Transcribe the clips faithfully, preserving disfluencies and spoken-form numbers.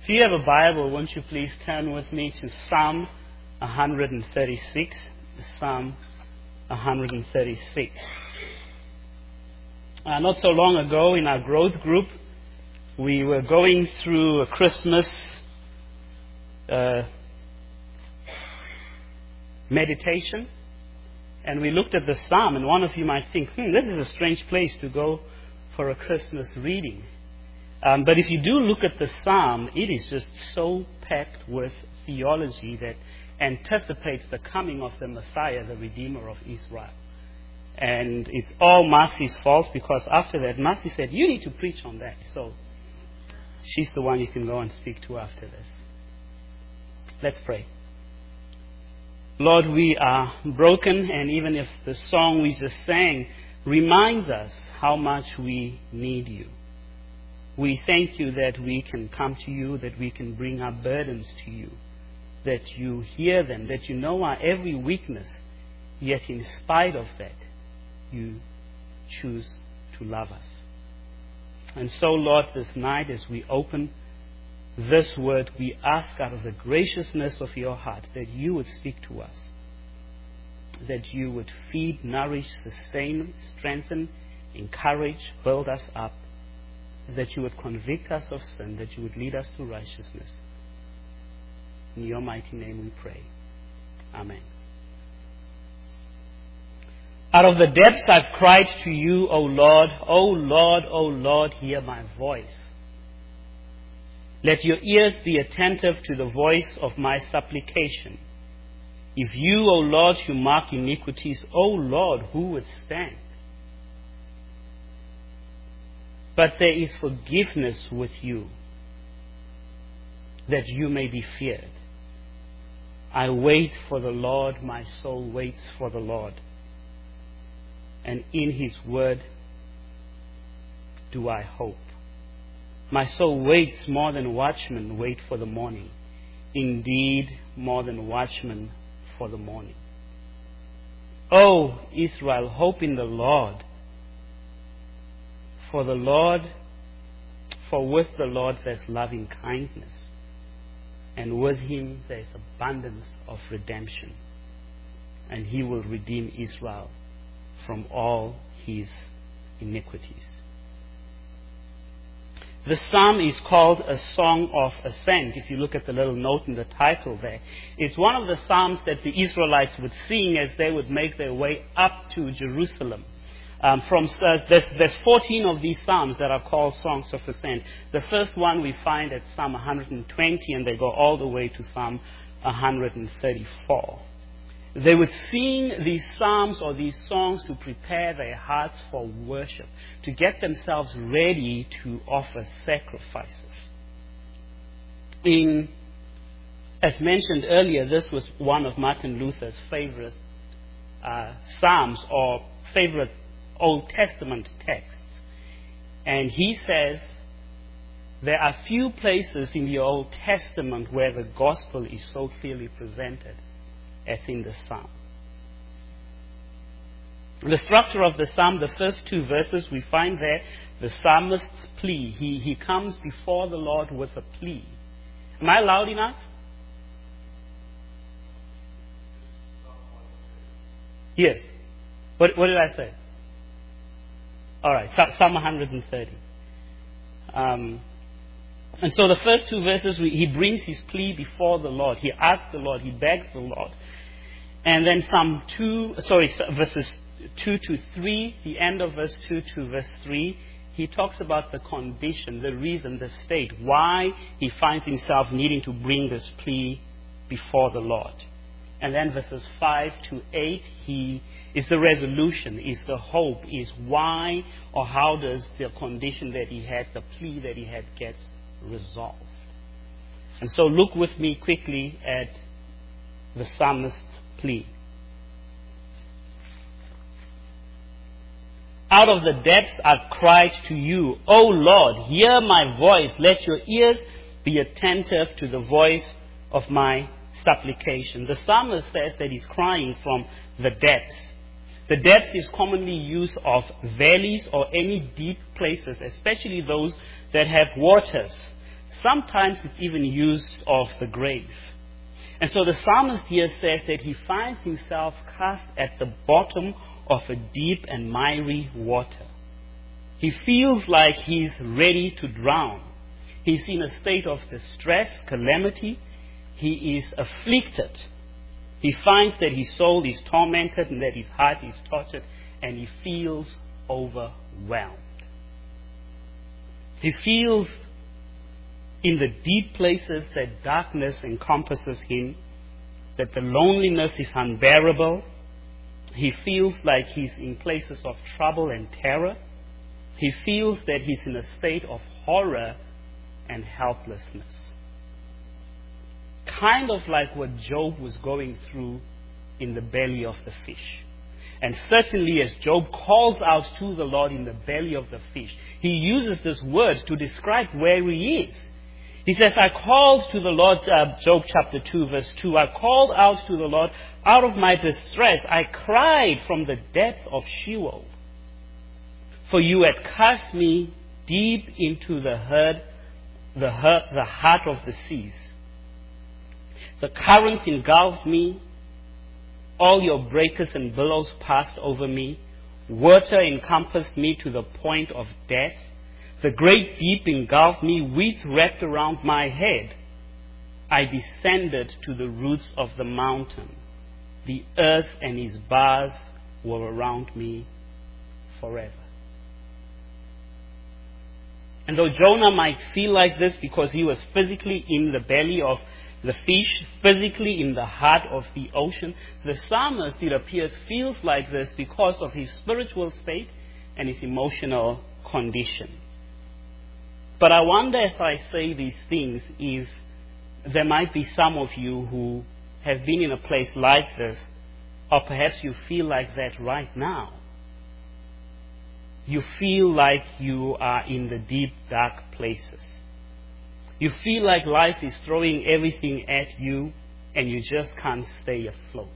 If you have a Bible, won't you please turn with me to Psalm one thirty-six. Psalm one thirty-six. Uh, not so long ago in our growth group, we were going through a Christmas uh, meditation, and we looked at the Psalm, and one of you might think, hmm, this is a strange place to go for a Christmas reading. Um, but if you do look at the Psalm, it is just so packed with theology that anticipates the coming of the Messiah, the Redeemer of Israel. And it's all Marcy's fault, because after that, Marcy said, you need to preach on that. So she's the one you can go and speak to after this. Let's pray. Lord, we are broken, and even if the song we just sang reminds us how much we need you, we thank you that we can come to you, that we can bring our burdens to you, that you hear them, that you know our every weakness, yet in spite of that, you choose to love us. And so, Lord, this night as we open this word, we ask out of the graciousness of your heart that you would speak to us, that you would feed, nourish, sustain, strengthen, encourage, build us up, that you would convict us of sin, that you would lead us to righteousness. In your mighty name we pray. Amen. Out of the depths I've cried to you, O Lord, O Lord, O Lord, hear my voice. Let your ears be attentive to the voice of my supplication. If you, O Lord, you mark iniquities, O Lord, who would stand? But there is forgiveness with you, that you may be feared. I wait for the Lord, my soul waits for the Lord. And in his word do I hope. My soul waits more than watchmen wait for the morning. Indeed, more than watchmen for the morning. O Israel, hope in the Lord. For the Lord, for with the Lord there's loving kindness, and with him there's abundance of redemption, and he will redeem Israel from all his iniquities. The psalm is called a song of ascent. If you look at the little note in the title there, it's one of the psalms that the Israelites would sing as they would make their way up to Jerusalem. Um, from uh, there's, there's fourteen of these psalms that are called songs of ascent. The first one we find at Psalm one twenty, and they go all the way to Psalm one thirty-four. They would sing these psalms or these songs to prepare their hearts for worship, to get themselves ready to offer sacrifices. In, as mentioned earlier, this was one of Martin Luther's favorite uh, psalms or favorite Old Testament texts. And he says there are few places in the Old Testament where the gospel is so clearly presented as in the psalm. The structure of the psalm, the first two verses, we find there the psalmist's plea. He, he comes before the Lord with a plea. Am I loud enough? Yes. What, what did I say? All right, Psalm one thirty. Um, and so the first two verses, we, he brings his plea before the Lord. He asks the Lord, he begs the Lord. And then Psalm two, sorry, verses two to three, the end of verse two to verse three, he talks about the condition, the reason, the state, why he finds himself needing to bring this plea before the Lord. And then verses five to eight, he is the resolution, is the hope, is why or how does the condition that he had, the plea that he had, gets resolved. And so look with me quickly at the psalmist's plea. Out of the depths I've cried to you, O Lord, hear my voice. Let your ears be attentive to the voice of my supplication. The psalmist says that he's crying from the depths. The depths is commonly used of valleys or any deep places, especially those that have waters. Sometimes it's even used of the grave. And so the psalmist here says that he finds himself cast at the bottom of a deep and miry water. He feels like he's ready to drown. He's in a state of distress, calamity. He is afflicted. He finds that his soul is tormented and that his heart is tortured, and he feels overwhelmed. He feels in the deep places that darkness encompasses him, that the loneliness is unbearable. He feels like he's in places of trouble and terror. He feels that he's in a state of horror and helplessness. Kind of like what Job was going through in the belly of the fish. And certainly as Job calls out to the Lord in the belly of the fish, he uses this word to describe where he is. He says, I called to the Lord, uh, Job chapter two, verse two, I called out to the Lord out of my distress. I cried from the depth of Sheol. For you had cast me deep into the herd, the, herd, the heart of the seas. The currents engulfed me. All your breakers and billows passed over me. Water encompassed me to the point of death. The great deep engulfed me. Weeds wrapped around my head. I descended to the roots of the mountain. The earth and its bars were around me forever. And though Jonah might feel like this because he was physically in the belly of the fish, physically in the heart of the ocean, the psalmist, it appears, feels like this because of his spiritual state and his emotional condition. But I wonder, as I say these things, if there might be some of you who have been in a place like this, or perhaps you feel like that right now. You feel like you are in the deep, dark places. You feel like life is throwing everything at you and you just can't stay afloat.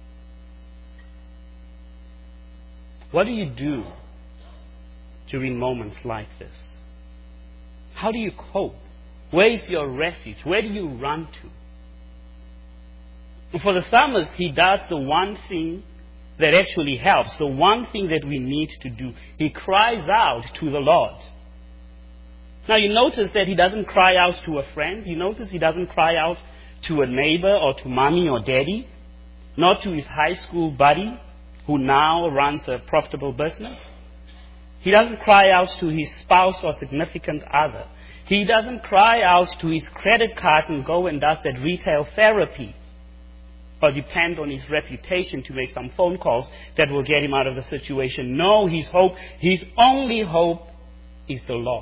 What do you do during moments like this? How do you cope? Where is your refuge? Where do you run to? And for the psalmist, he does the one thing that actually helps, the one thing that we need to do. He cries out to the Lord. Now you notice that he doesn't cry out to a friend. You notice he doesn't cry out to a neighbor or to mommy or daddy, not to his high school buddy who now runs a profitable business. He doesn't cry out to his spouse or significant other. He doesn't cry out to his credit card and go and does that retail therapy or depend on his reputation to make some phone calls that will get him out of the situation. No, his hope, his only hope is the Lord.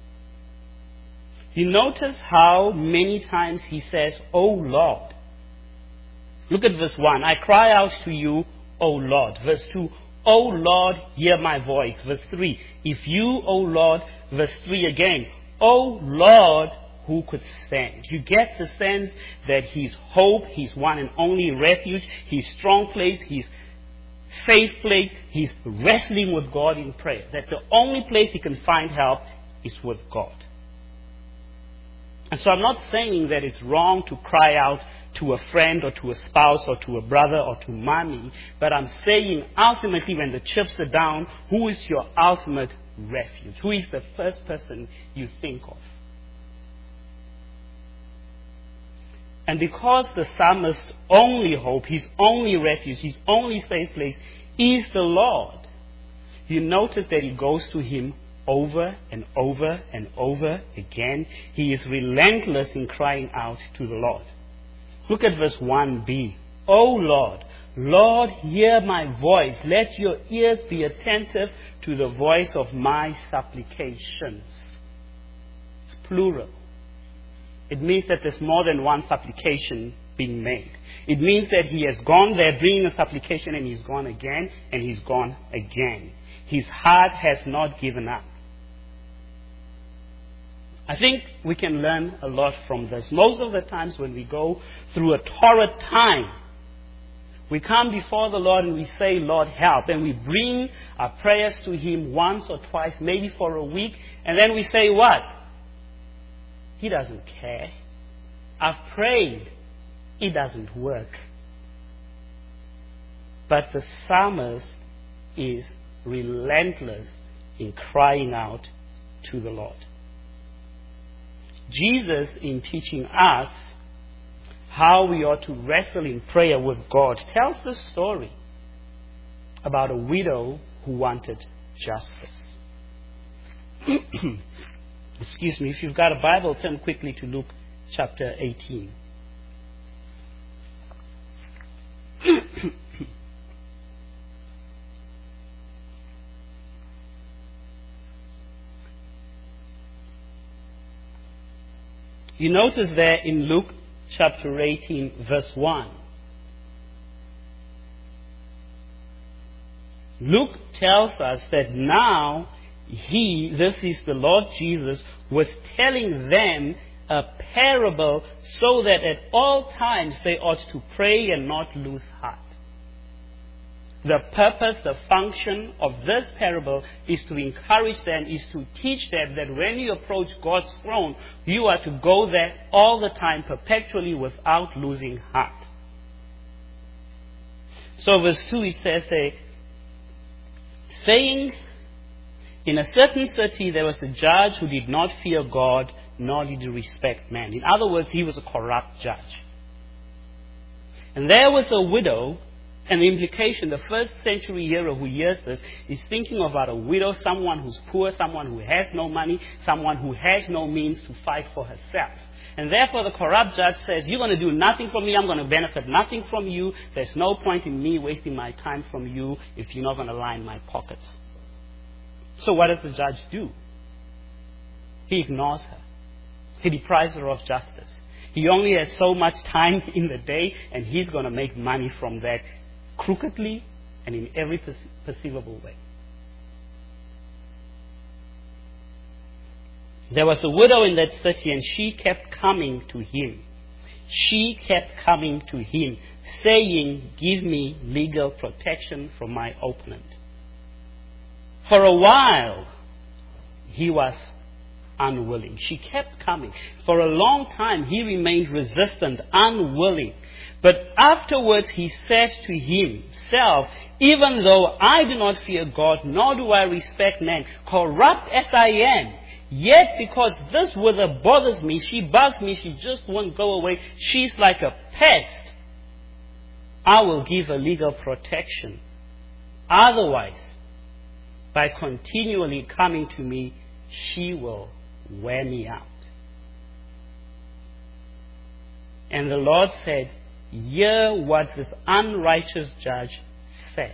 You notice how many times he says, "O Lord." Look at verse one. I cry out to you, O Lord. Verse two. O Lord, hear my voice. Verse three. If you, O Lord. Verse three again. O Lord, who could stand? You get the sense that his hope, his one and only refuge, his strong place, his safe place, he's wrestling with God in prayer. That the only place he can find help is with God. And so I'm not saying that it's wrong to cry out to a friend or to a spouse or to a brother or to mommy, but I'm saying ultimately when the chips are down, who is your ultimate refuge? Who is the first person you think of? And because the psalmist's only hope, his only refuge, his only safe place is the Lord, you notice that he goes to him over and over and over again. He is relentless in crying out to the Lord. Look at verse one b. O Lord, Lord, hear my voice. Let your ears be attentive to the voice of my supplications. It's plural. It means that there's more than one supplication being made. It means that he has gone there bringing a supplication and he's gone again and he's gone again. His heart has not given up. I think we can learn a lot from this. Most of the times when we go through a torrid time, we come before the Lord and we say, Lord, help. And we bring our prayers to him once or twice, maybe for a week. And then we say what? He doesn't care. I've prayed. It doesn't work. But the psalmist is relentless in crying out to the Lord. Jesus, in teaching us how we ought to wrestle in prayer with God, tells the story about a widow who wanted justice. Excuse me, if you've got a Bible, turn quickly to Luke chapter eighteen. You notice there in Luke chapter eighteen, verse one. Luke tells us that now he, this is the Lord Jesus, was telling them a parable so that at all times they ought to pray and not lose heart. The purpose, the function of this parable is to encourage them, is to teach them that when you approach God's throne, you are to go there all the time, perpetually, without losing heart. So verse two, it says, they, saying, in a certain city there was a judge who did not fear God, nor did he respect man. In other words, he was a corrupt judge. And there was a widow. And the implication, the first century hero who hears this is thinking about a widow, someone who's poor, someone who has no money, someone who has no means to fight for herself. And therefore the corrupt judge says, you're going to do nothing for me, I'm going to benefit nothing from you, there's no point in me wasting my time from you if you're not going to line my pockets. So what does the judge do? He ignores her. He deprives her of justice. He only has so much time in the day, and he's going to make money from that, crookedly and in every perceivable way. There was a widow in that city, and she kept coming to him. She kept coming to him, saying, give me legal protection from my opponent. For a while, he was unwilling. She kept coming. For a long time, he remained resistant, unwilling. But afterwards he said to himself, even though I do not fear God, nor do I respect man, corrupt as I am, yet because this widow bothers me, she bugs me, she just won't go away, she's like a pest, I will give her legal protection. Otherwise, by continually coming to me, she will wear me out. And the Lord said, hear what this unrighteous judge said.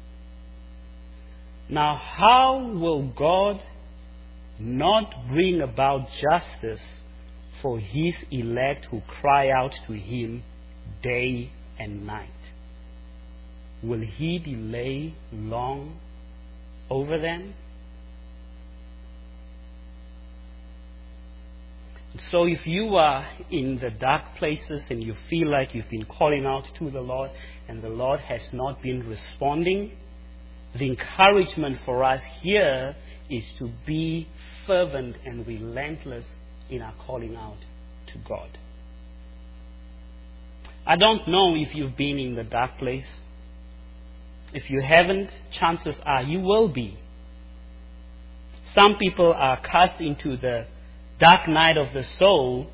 Now, how will God not bring about justice for his elect who cry out to him day and night? Will he delay long over them? So if you are in the dark places and you feel like you've been calling out to the Lord and the Lord has not been responding, the encouragement for us here is to be fervent and relentless in our calling out to God. I don't know if you've been in the dark place. If you haven't, chances are you will be. Some people are cast into the dark night of the soul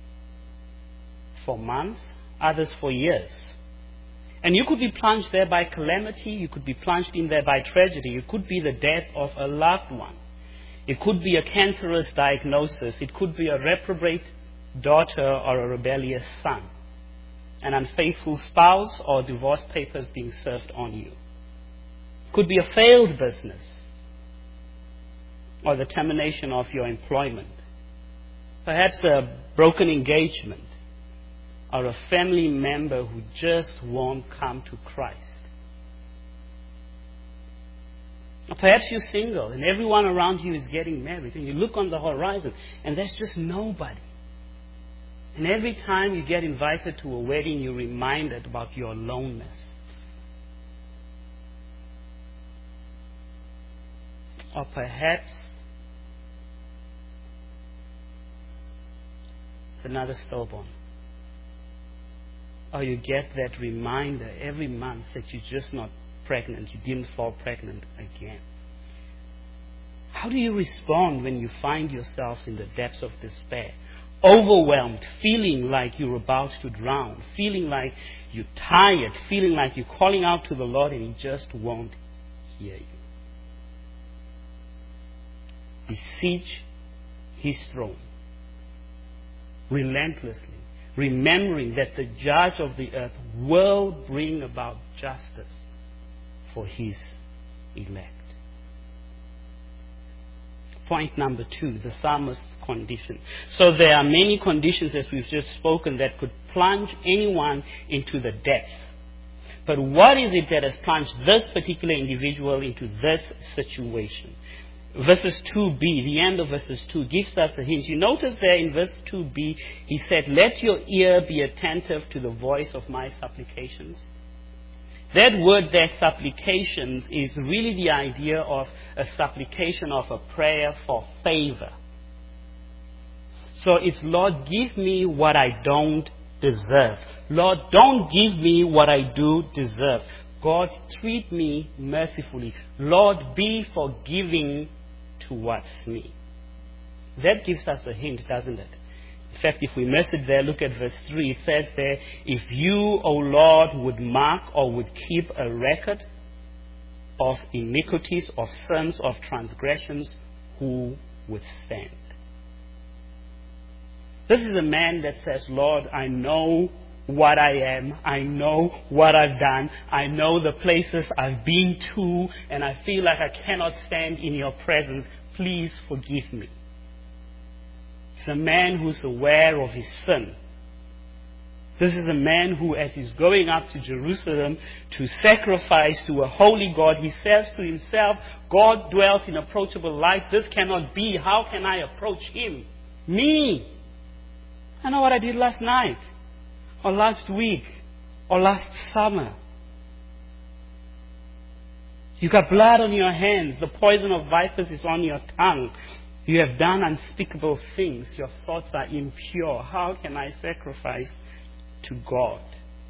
for months, others for years. And you could be plunged there by calamity, you could be plunged in there by tragedy, it could be the death of a loved one. It could be a cancerous diagnosis, it could be a reprobate daughter or a rebellious son, an unfaithful spouse or divorce papers being served on you. It could be a failed business or the termination of your employment. Perhaps a broken engagement or a family member who just won't come to Christ. Or perhaps you're single and everyone around you is getting married and you look on the horizon and there's just nobody. And every time you get invited to a wedding, you're reminded about your aloneness. Or perhaps another stillborn. Or you get that reminder every month that you're just not pregnant, you didn't fall pregnant again. How do you respond when you find yourself in the depths of despair? Overwhelmed, feeling like you're about to drown, feeling like you're tired, feeling like you're calling out to the Lord and He just won't hear you. Beseech His throne relentlessly, remembering that the Judge of the earth will bring about justice for His elect. Point number two, the psalmist's condition. So there are many conditions, as we've just spoken, that could plunge anyone into the depths. But what is it that has plunged this particular individual into this situation? Verses two b, the end of verses two, gives us a hint. You notice there in verse two b, he said, "Let your ear be attentive to the voice of my supplications." That word there, supplications, is really the idea of a supplication of a prayer for favor. So it's, Lord, give me what I don't deserve. Lord, don't give me what I do deserve. God, treat me mercifully. Lord, be forgiving towards me. That gives us a hint, doesn't it? In fact, if we miss it there, look at verse three. It says there, "If you, O Lord, would mark or would keep a record of iniquities, of sins, of transgressions, who would stand?" This is a man that says, "Lord, I know what I am. I know what I've done. I know the places I've been to, and I feel like I cannot stand in your presence. Please forgive me." It's a man who's aware of his sin. This is a man who, as he's going up to Jerusalem to sacrifice to a holy God, he says to himself, "God dwells in approachable light. This cannot be. How can I approach Him? Me. I know what I did last night, or last week, or last summer. You got blood on your hands. The poison of vipers is on your tongue. You have done unspeakable things. Your thoughts are impure. How can I sacrifice to God?"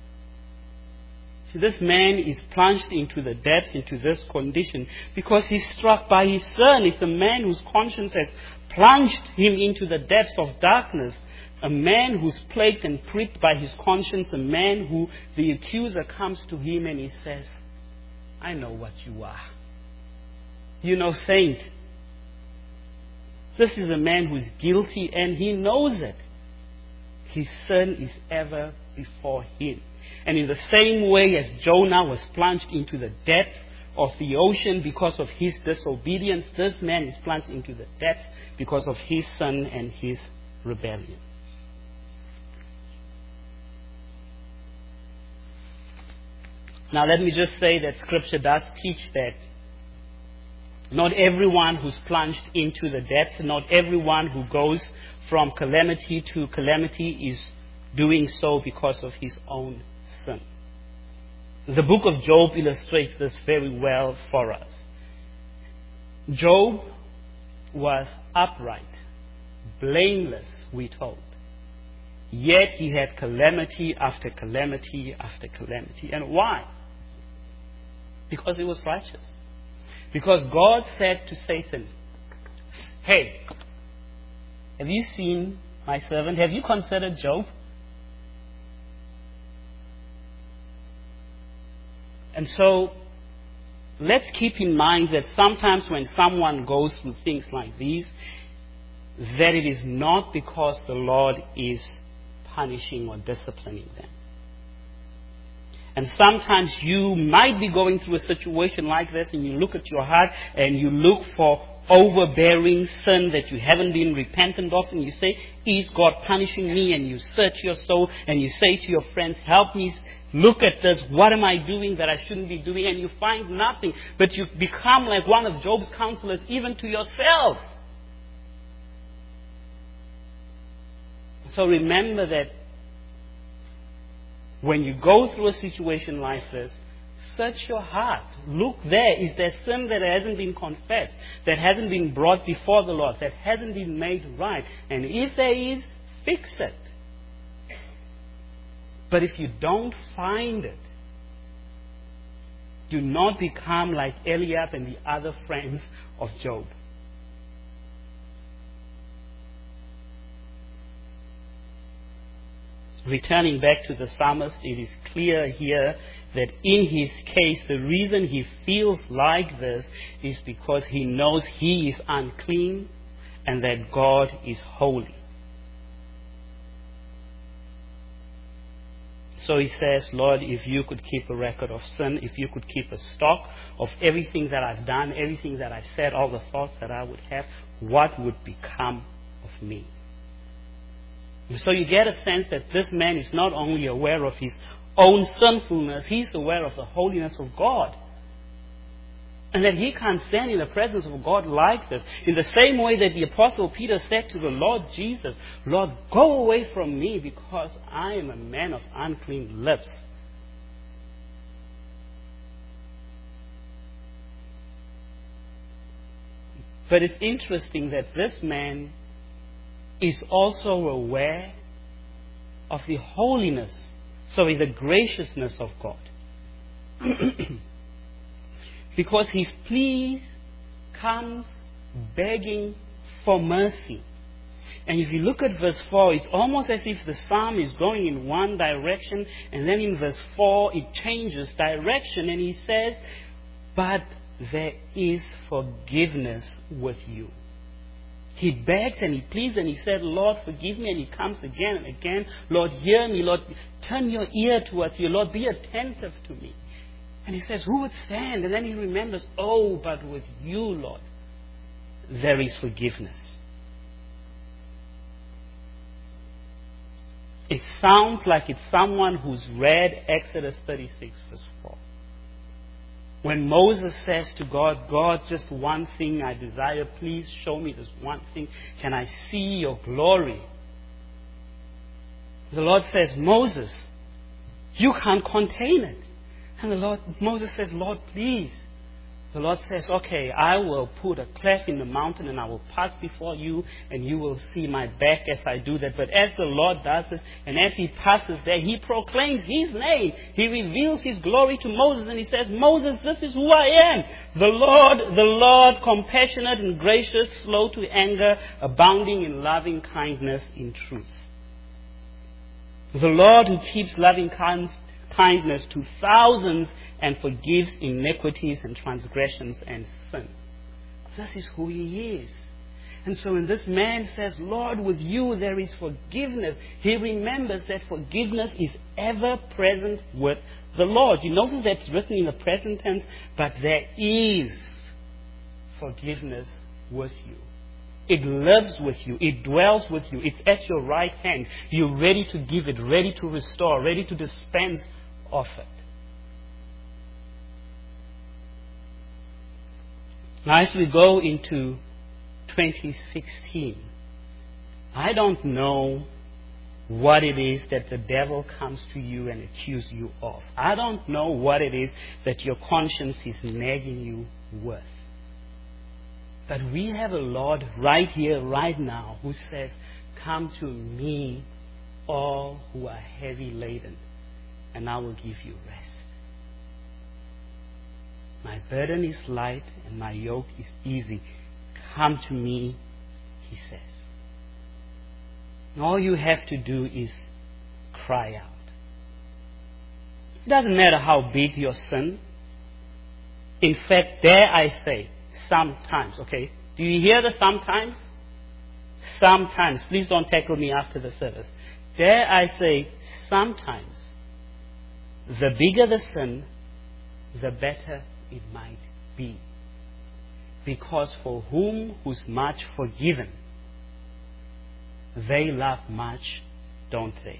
See, this man is plunged into the depths, into this condition, because he's struck by his sin. It's a man whose conscience has plunged him into the depths of darkness. A man who's plagued and pricked by his conscience. A man who the accuser comes to him and he says, "I know what you are. You know, saint." This is a man who's guilty and he knows it. His sin is ever before him. And in the same way as Jonah was plunged into the depth of the ocean because of his disobedience, this man is plunged into the depth because of his sin and his rebellion. Now let me just say that Scripture does teach that not everyone who's plunged into the depth, not everyone who goes from calamity to calamity is doing so because of his own sin. The book of Job illustrates this very well for us. Job was upright, blameless, we're told. Yet he had calamity after calamity after calamity. And why? Because he was righteous. Because God said to Satan, "Hey, have you seen my servant? Have you considered Job?" And so, let's keep in mind that sometimes when someone goes through things like these, that it is not because the Lord is punishing or disciplining them. And sometimes you might be going through a situation like this and you look at your heart and you look for overbearing sin that you haven't been repentant of and you say, "Is God punishing me?" And you search your soul and you say to your friends, "Help me, look at this. What am I doing that I shouldn't be doing?" And you find nothing. But you become like one of Job's counselors even to yourself. So remember that when you go through a situation like this, search your heart. Look there. Is there sin that hasn't been confessed, that hasn't been brought before the Lord, that hasn't been made right? And if there is, fix it. But if you don't find it, do not become like Eliab and the other friends of Job. Returning back to the psalmist, it is clear here that in his case, the reason he feels like this is because he knows he is unclean and that God is holy. So he says, Lord, if you could keep a record of sin, if you could keep a stock of everything that I've done, everything that I've said, all the thoughts that I would have, what would become of me? And so you get a sense that this man is not only aware of his own sinfulness, he's aware of the holiness of God. And that he can't stand in the presence of God like this. In the same way that the Apostle Peter said to the Lord Jesus, Lord, go away from me because I am a man of unclean lips. But it's interesting that this man is also aware of the holiness, sorry, the graciousness of God. Because his plea comes begging for mercy. And if you look at verse four, it's almost as if the psalm is going in one direction, and then in verse four it changes direction, and he says, but there is forgiveness with you. He begged and he pleads and he said, Lord, forgive me. And he comes again and again. Lord, hear me. Lord, turn your ear towards you. Lord, be attentive to me. And he says, who would stand? And then he remembers, oh, but with you, Lord, there is forgiveness. It sounds like it's someone who's read Exodus thirty-six, verse four. When Moses says to God, God, just one thing I desire, please show me this one thing. Can I see your glory? The Lord says, Moses, you can't contain it. And the Lord, Moses says, Lord, please. The Lord says, okay, I will put a cleft in the mountain and I will pass before you and you will see my back as I do that. But as the Lord does this and as he passes there, he proclaims his name. He reveals his glory to Moses and he says, Moses, this is who I am. The Lord, the Lord, compassionate and gracious, slow to anger, abounding in loving kindness in truth. The Lord who keeps loving kindness kindness to thousands and forgives iniquities and transgressions and sin. This is who he is. And so when this man says, Lord, with you there is forgiveness, he remembers that forgiveness is ever present with the Lord. You notice that's written in the present tense, but there is forgiveness with you. It lives with you. It dwells with you. It's at your right hand. You're ready to give it, ready to restore, ready to dispense of it. Now, as we go into twenty sixteen, I don't know what it is that the devil comes to you and accuses you of. I don't know what it is that your conscience is nagging you with. But we have a Lord right here, right now, who says, come to me, all who are heavy laden, and I will give you rest. My burden is light and my yoke is easy. Come to me, he says. And all you have to do is cry out. It doesn't matter how big your sin. In fact, dare I say, sometimes, okay? Do you hear the sometimes? Sometimes. Please don't tackle me after the service. Dare I say, sometimes, the bigger the sin, the better it might be. Because for whom who's much forgiven, they love much, don't they?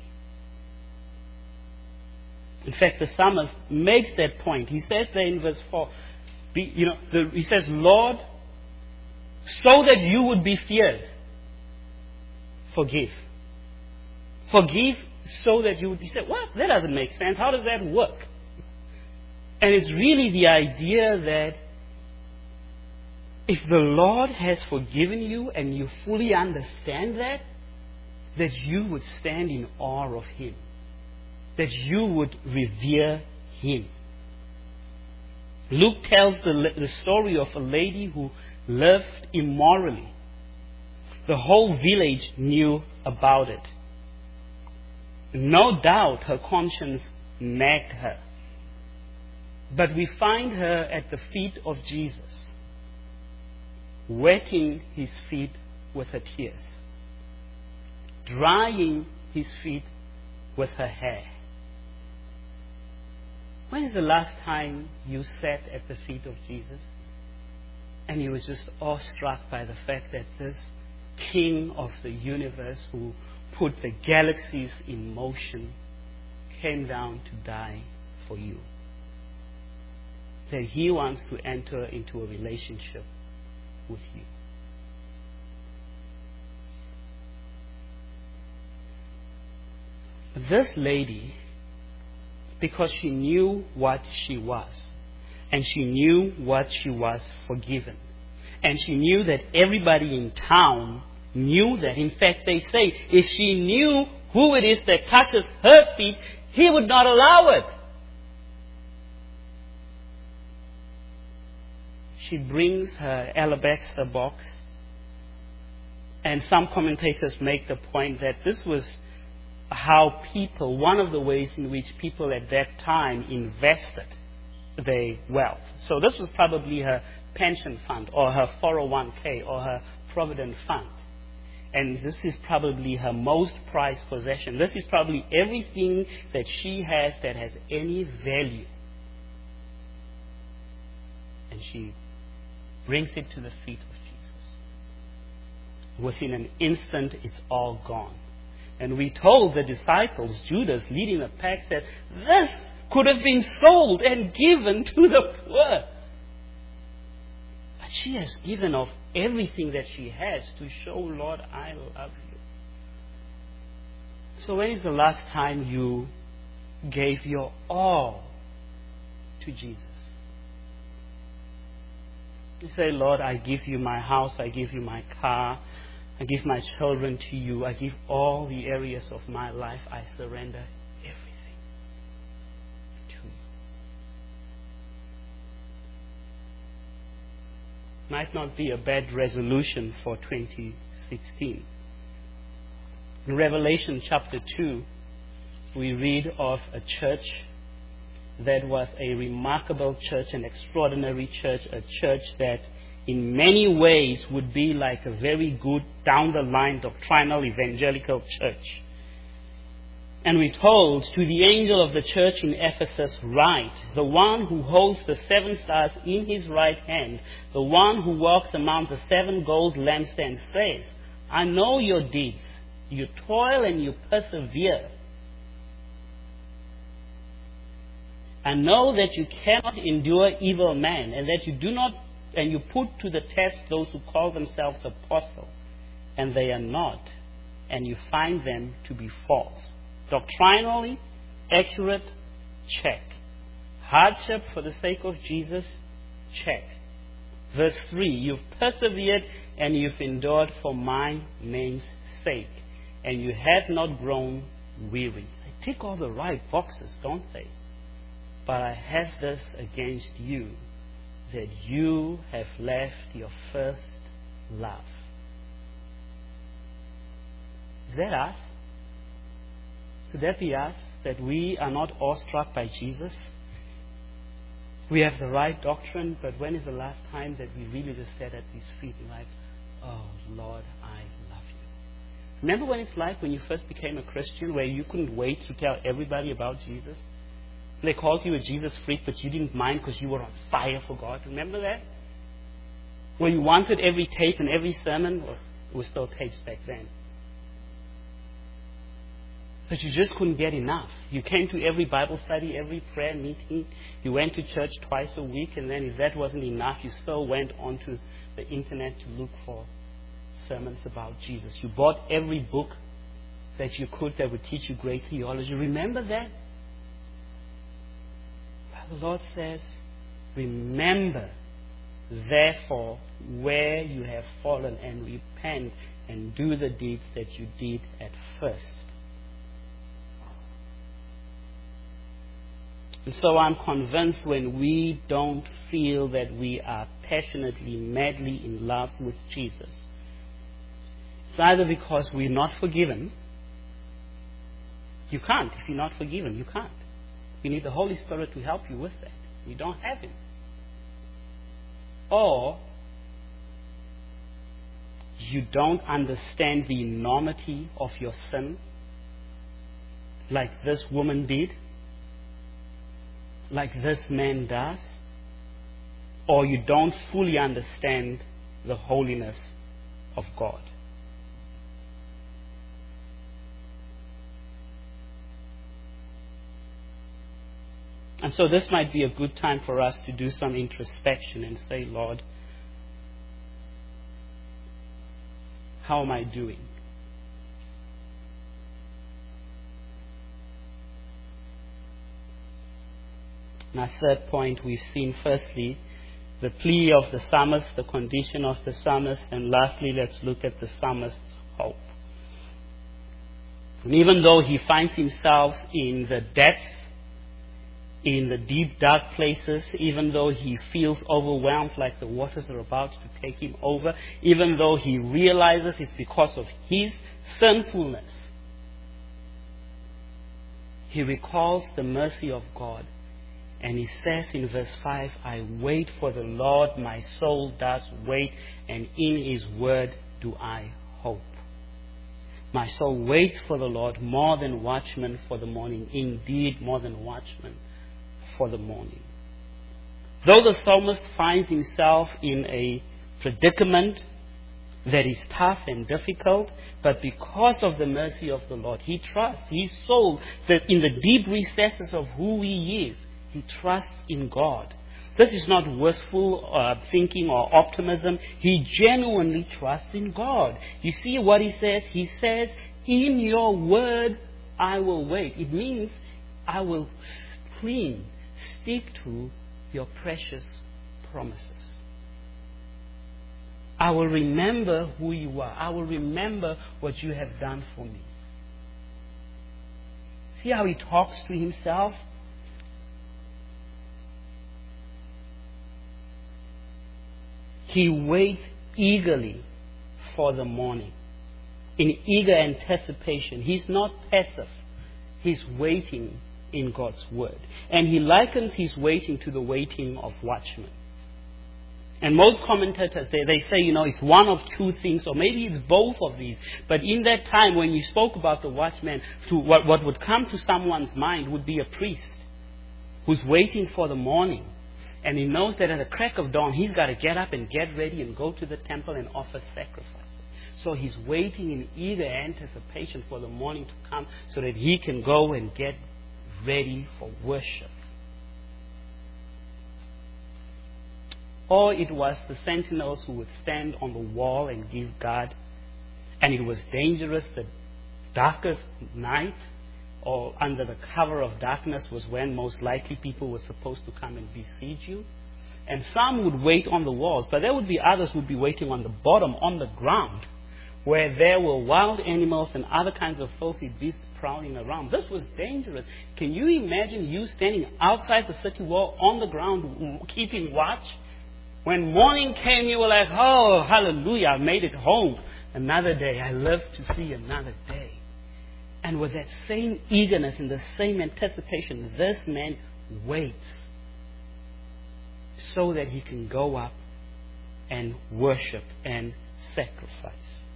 In fact, the psalmist makes that point. He says there in verse four, be, you know, the, he says, Lord, so that you would be feared, forgive. Forgive so that you would be saved. What? That doesn't make sense. How does that work? And it's really the idea that if the Lord has forgiven you and you fully understand that, that you would stand in awe of Him. that you would revere him. Luke tells the, the story of a lady who lived immorally. The whole village knew about it. No doubt her conscience nagged her. But we find her at the feet of Jesus, wetting his feet with her tears, drying his feet with her hair. When is the last time you sat at the feet of Jesus and you were just awestruck by the fact that this King of the universe who put the galaxies in motion came down to die for you? That he wants to enter into a relationship with you. This lady, because she knew what she was, and she knew what she was forgiven, and she knew that everybody in town knew that. In fact, they say if she knew who it is that touches her feet, he would not allow it. She brings her alabaster box, and some commentators make the point that this was how people, one of the ways in which people at that time invested their wealth. So this was probably her pension fund or her four oh one k or her provident fund. And this is probably her most prized possession. This is probably everything that she has that has any value. And she brings it to the feet of Jesus. Within an instant, it's all gone. And we told the disciples, Judas leading the pack, that this could have been sold and given to the poor. But she has given of everything that she has to show, Lord, I love you. So when is the last time you gave your all to Jesus? You say, Lord, I give you my house, I give you my car, I give my children to you. I give all the areas of my life. I surrender everything to you. Might not be a bad resolution for twenty sixteen. In Revelation chapter two, we read of a church that was a remarkable church, an extraordinary church, a church that in many ways would be like a very good down-the-line doctrinal evangelical church. And we're told, to the angel of the church in Ephesus write, the one who holds the seven stars in his right hand, the one who walks among the seven gold lampstands, says, I know your deeds. You toil and you persevere. I know that you cannot endure evil men, and that you do not And you put to the test those who call themselves apostles, and they are not, and you find them to be false. Doctrinally accurate, check. Hardship for the sake of Jesus, check. Verse three, you've persevered and you've endured for my name's sake, and you have not grown weary. They tick all the right boxes, don't they? But I have this against you, that you have left your first love. Is that us? Could that be us? That we are not awestruck by Jesus? We have the right doctrine, but when is the last time that we really just sat at his feet and like, oh Lord, I love you? Remember when it's like when you first became a Christian, where you couldn't wait to tell everybody about Jesus? They called you a Jesus freak, but you didn't mind because you were on fire for God. Remember that? When you wanted every tape and every sermon, well, it was still tapes back then. But you just couldn't get enough. You came to every Bible study, every prayer meeting. You went to church twice a week, and then if that wasn't enough, you still went onto the internet to look for sermons about Jesus. You bought every book that you could that would teach you great theology. Remember that? The Lord says, remember, therefore, where you have fallen, and repent and do the deeds that you did at first. And so I'm convinced when we don't feel that we are passionately, madly in love with Jesus, it's either because we're not forgiven. You can't. If you're not forgiven, you can't. You need the Holy Spirit to help you with that. You don't have Him. Or you don't understand the enormity of your sin, like this woman did, like this man does, or you don't fully understand the holiness of God. And so this might be a good time for us to do some introspection and say, Lord, how am I doing? And our third point, we've seen firstly the plea of the psalmist, the condition of the psalmist, and lastly, let's look at the psalmist's hope. And even though he finds himself in the depths, in the deep, dark places, even though he feels overwhelmed like the waters are about to take him over, even though he realizes it's because of his sinfulness, he recalls the mercy of God. And he says in verse five, I wait for the Lord, my soul does wait, and in His word do I hope. My soul waits for the Lord more than watchmen for the morning, indeed more than watchmen for the morning. Though the psalmist finds himself in a predicament that is tough and difficult, but because of the mercy of the Lord, he trusts his soul that in the deep recesses of who he is, he trusts in God. This is not wistful uh, thinking or optimism. He genuinely trusts in God. You see what he says? He says, in your word I will wait. It means I will cling, stick to your precious promises. I will remember who you are. I will remember what you have done for me. See how he talks to himself? He waits eagerly for the morning, in eager anticipation. He's not passive. He's waiting in God's word. And he likens his waiting to the waiting of watchmen. And most commentators, they, they say, you know, it's one of two things, or maybe it's both of these. But in that time, when you spoke about the watchman, to what, what would come to someone's mind would be a priest who's waiting for the morning. And he knows that at the crack of dawn, he's got to get up and get ready and go to the temple and offer sacrifice. So he's waiting in eager anticipation for the morning to come so that he can go and get ready for worship. Or it was the sentinels who would stand on the wall and give guard. And it was dangerous. The darkest night or under the cover of darkness was when most likely people were supposed to come and besiege you. And some would wait on the walls, but there would be others who would be waiting on the bottom, on the ground, where there were wild animals and other kinds of filthy beasts prowling around. This was dangerous. Can you imagine you standing outside the city wall on the ground keeping watch? When morning came, you were like, oh, hallelujah, I made it home. Another day, I lived to see another day. And with that same eagerness and the same anticipation, this man waits so that he can go up and worship and sacrifice.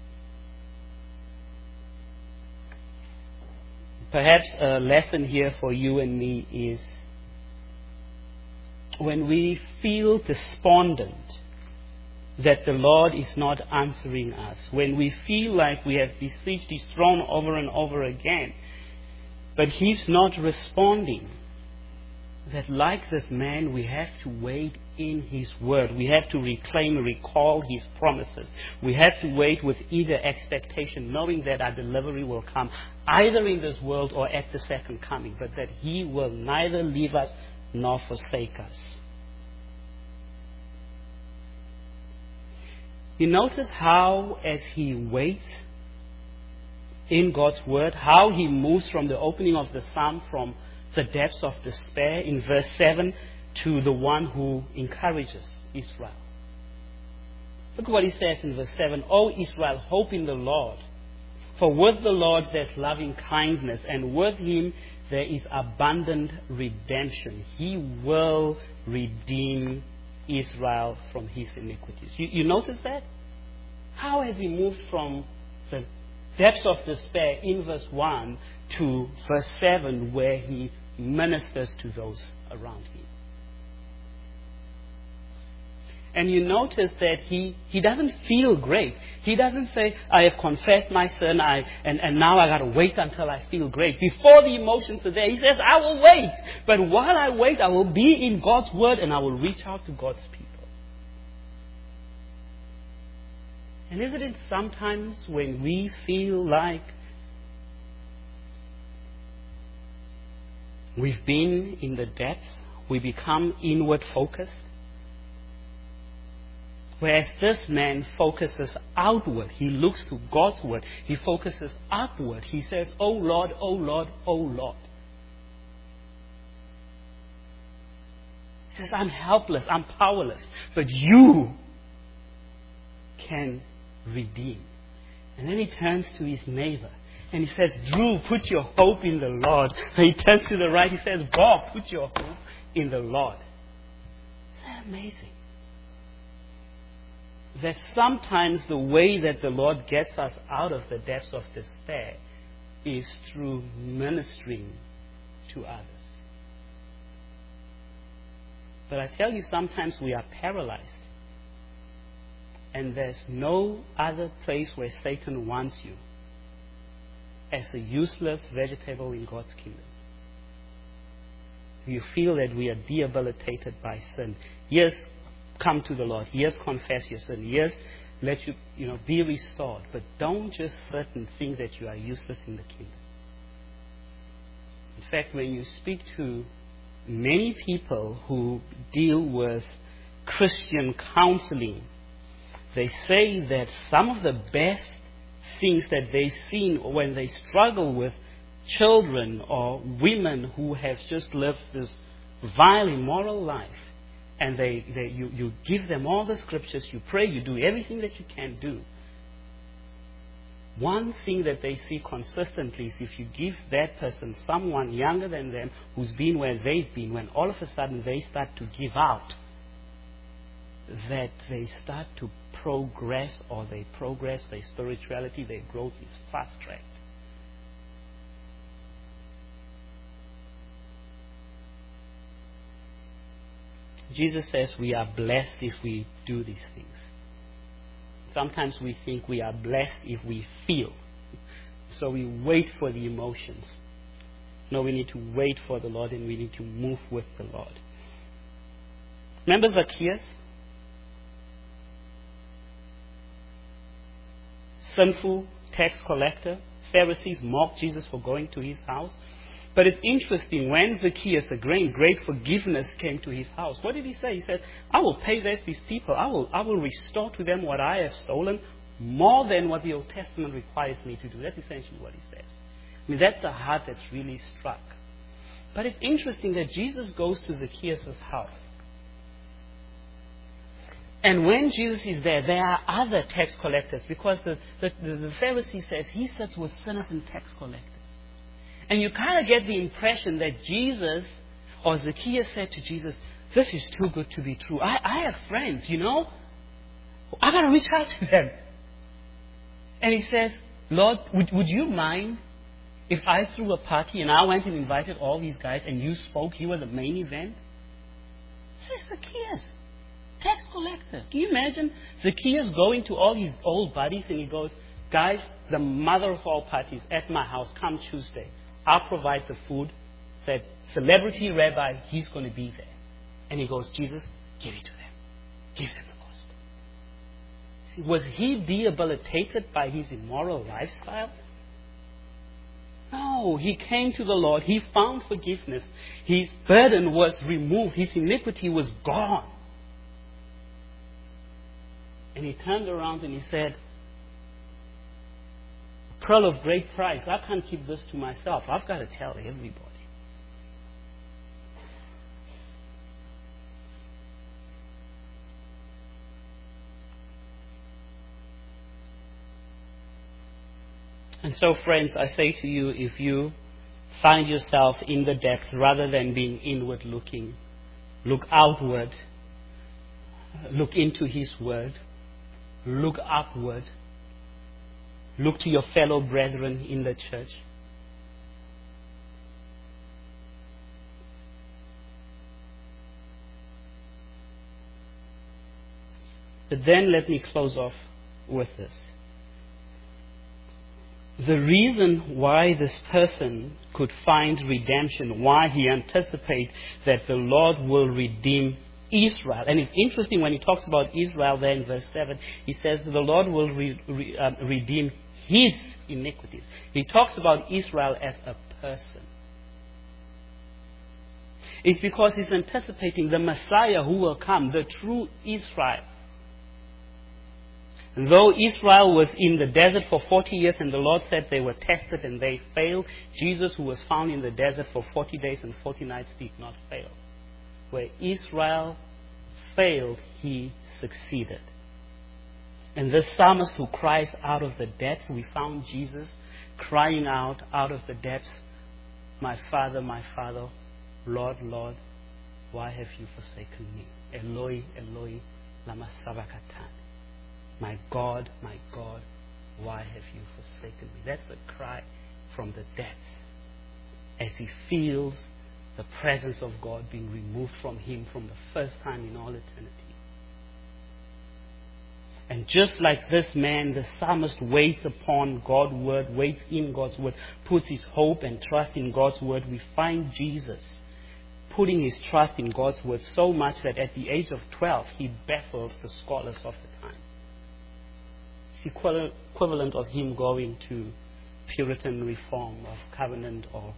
Perhaps a lesson here for you and me is when we feel despondent that the Lord is not answering us, when we feel like we have beseeched His throne over and over again, but He's not responding, that like this man, we have to wait in His word. We have to reclaim and recall His promises. We have to wait with eager expectation, knowing that our delivery will come either in this world or at the second coming, but that He will neither leave us nor forsake us. You notice how, as he waits in God's word, how he moves from the opening of the psalm from the depths of despair in verse seven to the one who encourages Israel. Look what he says in verse seven. O Israel, hope in the Lord. For with the Lord there's loving kindness, and with him there is abundant redemption. He will redeem Israel from his iniquities. You, you notice that? How has he moved from the depths of despair in verse one to verse seven, where he ministers to those around him? And you notice that he, he doesn't feel great. He doesn't say, I have confessed my sin, I, and, and now I got to wait until I feel great. Before the emotions are there, he says, I will wait. But while I wait, I will be in God's word and I will reach out to God's people. And isn't it sometimes when we feel like we've been in the depths, we become inward focused? Whereas this man focuses outward. He looks to God's word. He focuses upward. He says, Oh Lord, oh Lord, oh Lord. He says, I'm helpless, I'm powerless. But you can redeem. And then he turns to his neighbor. And he says, Drew, put your hope in the Lord. And he turns to the right. He says, Bob, put your hope in the Lord. Isn't that amazing? That sometimes the way that the Lord gets us out of the depths of despair is through ministering to others. But I tell you, sometimes we are paralyzed. And there's no other place where Satan wants you as a useless vegetable in God's kingdom. You feel that we are debilitated by sin. Yes, come to the Lord. Yes, confess your sin. Yes, let you, you know, be restored. But don't just sit and think that you are useless in the kingdom. In fact, when you speak to many people who deal with Christian counseling, they say that some of the best things that they've seen when they struggle with children or women who have just lived this vile, immoral life, and they, they you, you give them all the scriptures, you pray, you do everything that you can do. One thing that they see consistently is if you give that person, someone younger than them, who's been where they've been, when all of a sudden they start to give out, that they start to progress, or they progress, their spirituality, their growth is fast-tracked. Jesus says we are blessed if we do these things. Sometimes we think we are blessed if we feel. So we wait for the emotions. No, we need to wait for the Lord, and we need to move with the Lord. Remember Zacchaeus? Sinful tax collector. Pharisees mocked Jesus for going to his house. But it's interesting, when Zacchaeus, the great, great forgiveness, came to his house, what did he say? He said, I will pay this, these people. I will, I will restore to them what I have stolen, more than what the Old Testament requires me to do. That's essentially what he says. I mean, that's the heart that's really struck. But it's interesting that Jesus goes to Zacchaeus' house. And when Jesus is there, there are other tax collectors, because the, the, the, the Pharisee says he sits with sinners and tax collectors. And you kind of get the impression that Jesus, or Zacchaeus, said to Jesus, this is too good to be true. I, I have friends, you know. I got to reach out to them. And he says, Lord, would, would you mind if I threw a party and I went and invited all these guys and you spoke, you were the main event? This is Zacchaeus, tax collector. Can you imagine Zacchaeus going to all his old buddies and he goes, guys, the mother of all parties at my house, come Tuesday. I'll provide the food. That celebrity rabbi, he's going to be there. And he goes, Jesus, give it to them. Give them the gospel. See, was he debilitated by his immoral lifestyle? No, he came to the Lord. He found forgiveness. His burden was removed. His iniquity was gone. And he turned around and he said, pearl of great price. I can't keep this to myself. I've got to tell everybody. And so, friends, I say to you, if you find yourself in the depths rather than being inward looking, look outward, look into His Word, look upward, look to your fellow brethren in the church. But then let me close off with this. The reason why this person could find redemption, why he anticipates that the Lord will redeem Israel. And it's interesting when he talks about Israel there in verse seven, he says the Lord will re, re, um, redeem his iniquities. He talks about Israel as a person. It's because he's anticipating the Messiah who will come, the true Israel. And though Israel was in the desert for forty years and the Lord said they were tested and they failed, Jesus, who was found in the desert for forty days and forty nights, did not fail. Where Israel failed, he succeeded. And this psalmist who cries out of the depths, we found Jesus crying out out of the depths, "My Father, my Father, Lord, Lord, why have you forsaken me? Eloi, Eloi, lama sabachthani. My God, my God, why have you forsaken me?" That's a cry from the depths as he feels the presence of God being removed from him from the first time in all eternity. And just like this man, the psalmist waits upon God's word, waits in God's word, puts his hope and trust in God's word. We find Jesus putting his trust in God's word so much that at the age of twelve, he baffles the scholars of the time. It's the equivalent of him going to Puritan reform of covenant or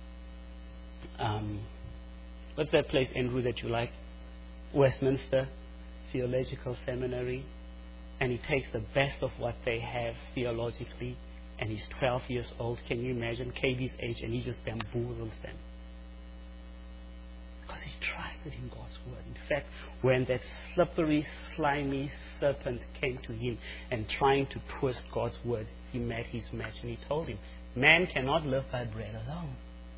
um, what's that place, Andrew, that you like? Westminster Theological Seminary. And he takes the best of what they have theologically, and he's twelve years old. Can you imagine K B's age? And he just bamboozles them. Because he trusted in God's word. In fact, when that slippery, slimy serpent came to him and trying to twist God's word, he met his match and he told him, man cannot live by bread alone.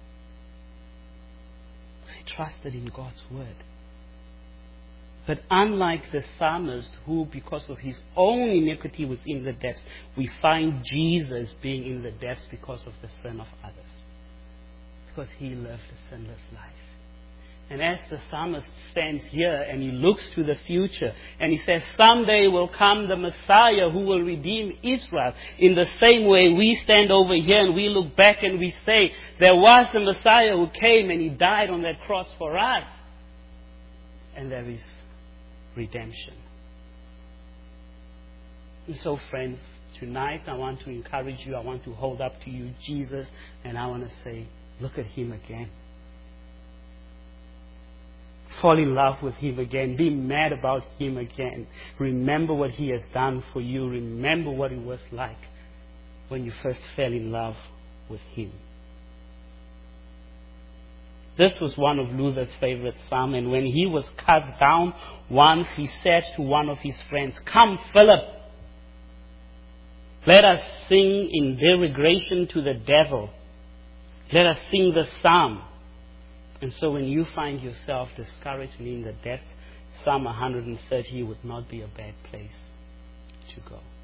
Because he trusted in God's word. But unlike the psalmist who, because of his own iniquity, was in the depths, we find Jesus being in the depths because of the sin of others. Because he lived a sinless life. And as the psalmist stands here and he looks to the future and he says, someday will come the Messiah who will redeem Israel. In the same way we stand over here and we look back and we say, there was a Messiah who came and he died on that cross for us. And there is redemption. And so, friends, tonight I want to encourage you, I want to hold up to you Jesus, and I want to say, look at him again. Fall in love with him again. Be mad about him again. Remember what he has done for you. Remember what it was like when you first fell in love with him. This was one of Luther's favorite psalms, and when he was cast down once, he said to one of his friends, "Come, Philip, let us sing in derogation to the devil. Let us sing the psalm." And so when you find yourself discouraged and in the depths, Psalm one hundred thirty would not be a bad place to go.